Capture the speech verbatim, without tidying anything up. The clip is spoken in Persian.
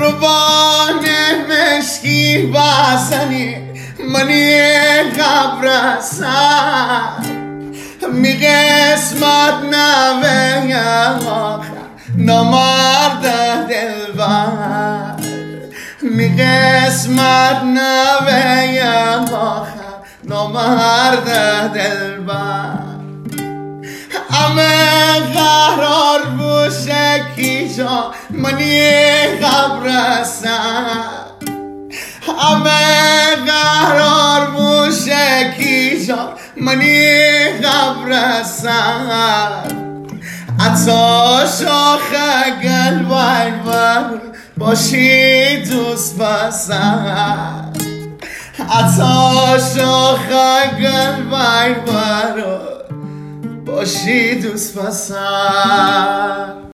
قربان مشکی بزنی منی قبرستم می قسمت نوه آخر نامرد دلبر می قسمت نوه آخر نامرد دلبر همه قرار بوشه کی جا منی قبرستم همه قرار بوشه کی جا منی قبرستم عطا شاخ گل بر باشی دوست پسر عطا شاخ گل بر باشی دوست پسر